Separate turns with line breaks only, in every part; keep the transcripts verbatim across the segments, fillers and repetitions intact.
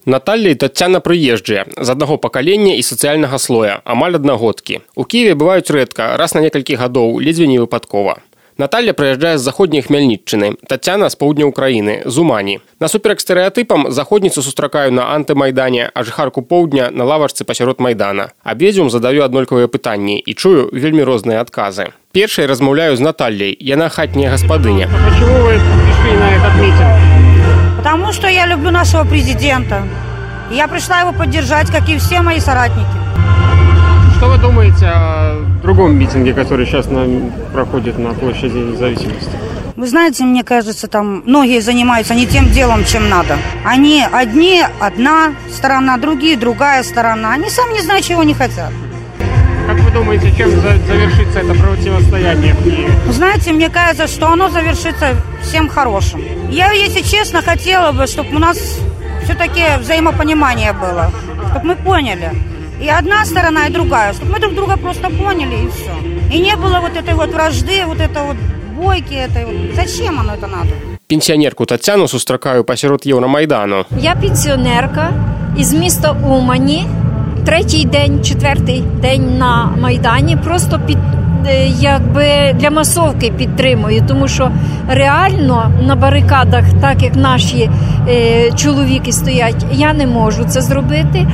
Наталья і Таццяна прыезджыя, з аднаго пакалення і сацыяльнага слоя, амаль аднагодкі. У Кіеве бываюць рэдка, раз на некалькі гадоў, ледзьве не выпадкова. Наталья прыязджае з заходняй Хмельніччыны, Таццяна з паўдня Украіны, з Умані. Насуперак стэрэатыпам, заходніцу сустракаю на антымайдане, а жыхарку поўдня на лавачцы пасярод майдана. Абедзвюм задаю аднолькавыя пытанні і чую вельмі розныя адказы. Першай размаўляю з Натальяй, яна хатняя гаспадыня.
Почему вы пришли на этот митинг?
Потому что я люблю нашего президента. Я пришла его поддержать, как и все мои соратники.
Что вы думаете о другом митинге, который сейчас на, проходит на площади Независимости?
Вы знаете, мне кажется, там многие занимаются не тем делом, чем надо. Они одни, одна сторона, другие, другая сторона. Они сами не знают, чего они хотят.
Как вы думаете, чем завершится это противостояние в Киеве?
Знаете, мне кажется, что оно завершится всем хорошим. Я, если честно, хотела бы, чтобы у нас все-таки взаимопонимание было. Чтобы мы поняли. И одна сторона, и другая. Чтобы мы друг друга просто поняли, и все. И не было вот этой вот вражды, вот этой вот бойки. Этой вот. Зачем оно это надо?
Пенсіонерку Таццяну сустракаю пасярод Євромайдану.
Я пенсіонерка із міста Умані. Третій день, четвертий день на Майдані. Просто під, якби для масовки підтримую, тому що реально на барикадах, так як наші е, чоловіки стоять, я не можу це зробити.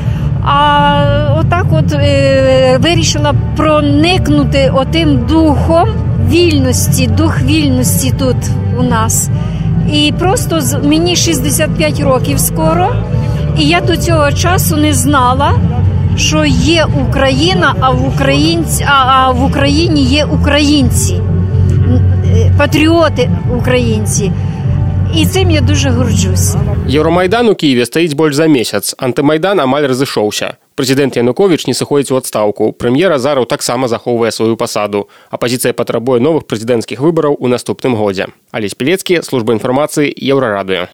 А отак от е, вирішила проникнути отим духом вільності, дух вільності тут у нас. І просто мені шістдесят п'ять років скоро, і я до цього часу не знала, що є Україна, а в, українці, а, а в Україні є українці, патріоти українці. І цим я дуже горджуся.
Євромайдан у Києві стоїть больш за месяц. Антымайдан амаль разышоўся. Прэзідэнт Януковіч не сыходзіць у адстаўку. Прэм'ер Азараў таксама захоўвае сваю пасаду. Апазіцыя патрабуе новых прэзідэнцкіх выбараў у наступным годзе. Алесь Пілецкі, служба інфармацыі, Еўрарадыё.